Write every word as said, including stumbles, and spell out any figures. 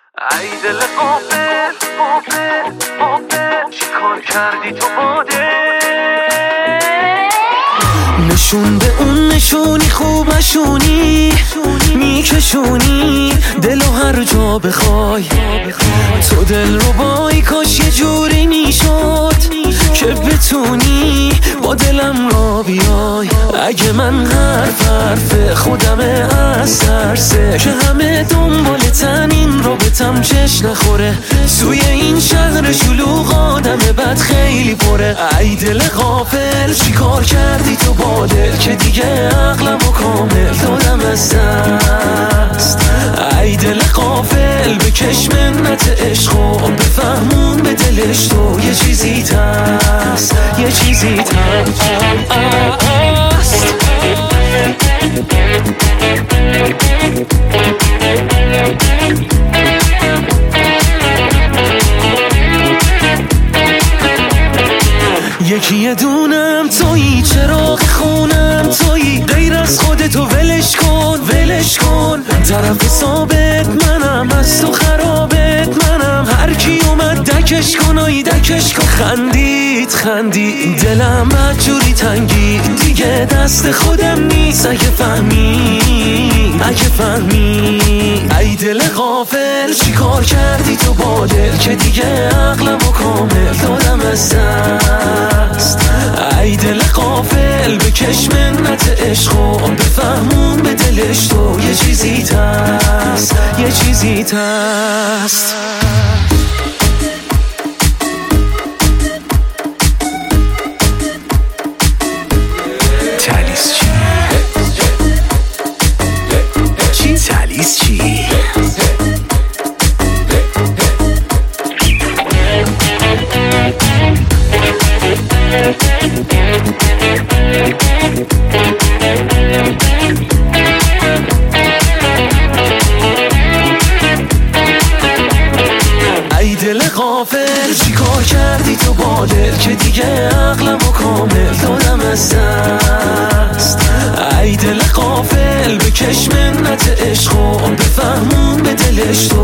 ای دل غافل غافل غافل چی کار کردی تو باده؟ نشون به اون نشونی خوب نشونی میکشونی دلو هر جا بخوای، تو دل رو بای کاش یه جوری میشد که بتونی با دلم را بیای. اگه من حرف حرف خودمه از ترسه که همه دنبالتن این رابطم چش نخوره، توی این شهر شلوغ آدم بد خیلی پره. ای دل غافل چی کار کردی تو با دل که دیگه عقلمو کامل دادم از دست. ای دل غافل بکش منت عشقو بفهمون به دلش تو یه چیزی هست، یه چیزی هست. یکی یه دونم تویی، چراغ خونم تویی، غیر از خودتو ولش کن ولش کن. طرف ثابت منم، از تو خرابت منم، هر کی اومد دکش کن آی دکش کن. خندید خندید دلم بدجوری تنگی، دیگه دست خودم نیست اگه فهمی اگه فهمی. ای دل غافل چی کار کردی تو با دل که دیگه عقلمو کامل دادم از دست. ای دل غافل بکش منت عشقو بفهمون به دلش تو یه چیزی هست، یه چیزی هست. تالیس چی؟ چی تالیس چی؟ ای دل غافل چی کار کردی تو با دل که دیگه عقلمو کامل دادم از دست. ای دل غافل بکش منت عشقو بفهمون به دلش تو